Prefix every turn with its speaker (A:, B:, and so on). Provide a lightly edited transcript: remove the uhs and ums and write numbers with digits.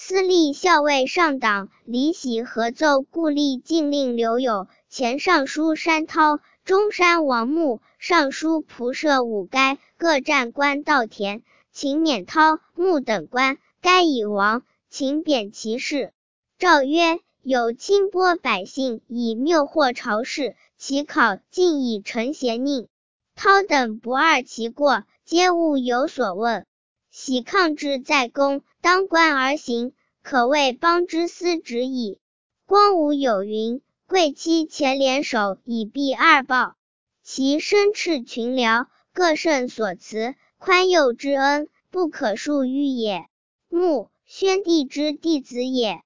A: 司隶校尉上党，李喜合奏故吏禁令刘友，前尚书山涛、中山王穆、尚书仆射武该各占官稻田，请免涛、穆等官，该已亡，请贬其事。诏曰：有轻拨百姓以谬惑朝事，其考尽以陈邪佞。涛等不贰其过，皆勿有所问。喜抗志在公，当官而行，可谓邦之司职矣。光武有云：贵戚前联手以避二暴，其身斥群僚，各甚所辞，宽宥之恩，不可述喻也。穆，宣帝之弟子也。